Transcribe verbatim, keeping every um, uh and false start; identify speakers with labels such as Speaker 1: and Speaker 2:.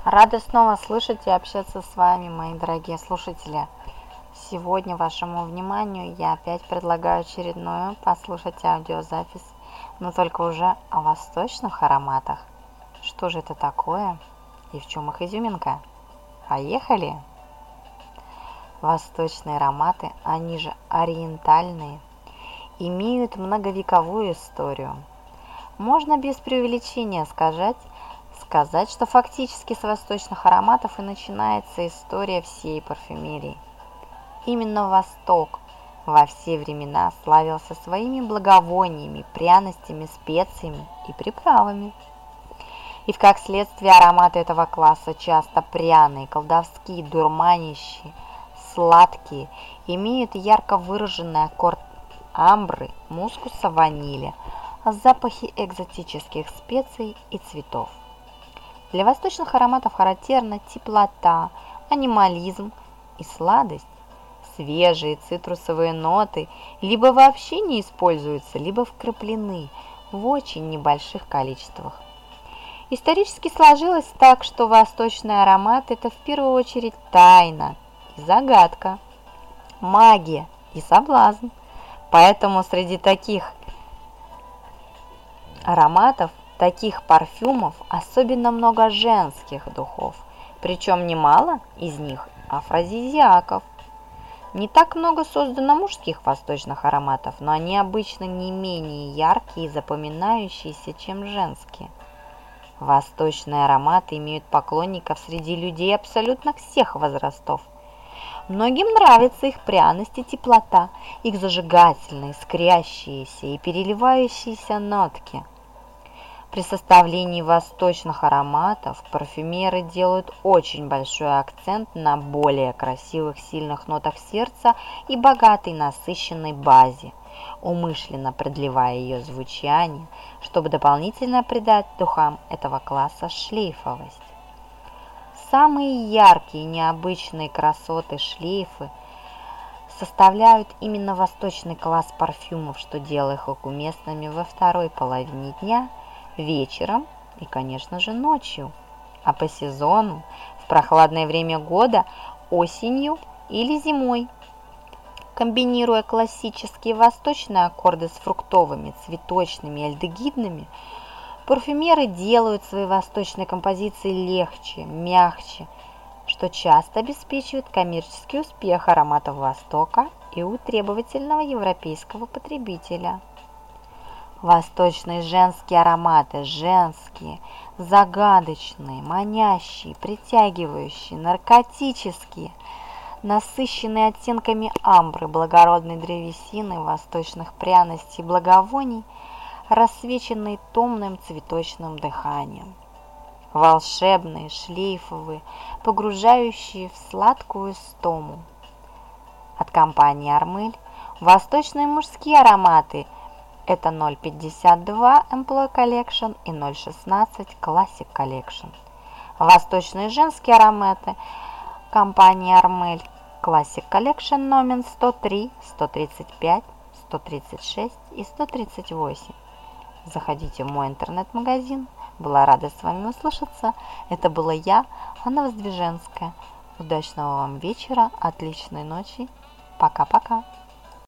Speaker 1: Рада снова слышать и общаться с вами, мои дорогие слушатели. Сегодня вашему вниманию я опять предлагаю очередную послушать аудиозапись, но только уже о восточных ароматах. Что же это такое и в чем их изюминка? Поехали! Восточные ароматы, они же ориентальные, имеют многовековую историю. Можно без преувеличения сказать, сказать, что фактически с восточных ароматов и начинается история всей парфюмерии. Именно Восток во все времена славился своими благовониями, пряностями, специями и приправами. И как следствие ароматы этого класса часто пряные, колдовские, дурманящие, сладкие, имеют ярко выраженный аккорд амбры, мускуса, ванили, запахи экзотических специй и цветов. Для восточных ароматов характерна теплота, анимализм и сладость. Свежие цитрусовые ноты либо вообще не используются, либо вкраплены в очень небольших количествах. Исторически сложилось так, что восточный аромат – это в первую очередь тайна и загадка, магия и соблазн. Поэтому среди таких ароматов, таких парфюмов особенно много женских духов, причем немало из них афродизиаков. Не так много создано мужских восточных ароматов, но они обычно не менее яркие и запоминающиеся, чем женские. Восточные ароматы имеют поклонников среди людей абсолютно всех возрастов. Многим нравится их пряность и теплота, их зажигательные, искрящиеся и переливающиеся нотки. При составлении восточных ароматов парфюмеры делают очень большой акцент на более красивых сильных нотах сердца и богатой насыщенной базе, умышленно продлевая ее звучание, чтобы дополнительно придать духам этого класса шлейфовость. Самые яркие и необычные красоты шлейфы составляют именно восточный класс парфюмов, что делает их уместными во второй половине дня, вечером и, конечно же, ночью, а по сезону, в прохладное время года, осенью или зимой. Комбинируя классические восточные аккорды с фруктовыми, цветочными и альдегидными, парфюмеры делают свои восточные композиции легче, мягче, что часто обеспечивает коммерческий успех ароматов Востока и у требовательного европейского потребителя. Восточные женские ароматы – женские, загадочные, манящие, притягивающие, наркотические, насыщенные оттенками амбры, благородной древесины, восточных пряностей и благовоний, рассвеченные томным цветочным дыханием. Волшебные, шлейфовые, погружающие в сладкую стому. От компании Armel восточные мужские ароматы – это ноль пятьдесят два Employee Collection и ноль шестнадцать Classic Collection. Восточные женские ароматы компании Armel Classic Collection номер сто три, сто тридцать пять, сто тридцать шесть и сто тридцать восемь. Заходите в мой интернет-магазин. Была рада с вами услышаться. Это была я, Анна Воздвиженская. Удачного вам вечера, отличной ночи. Пока-пока.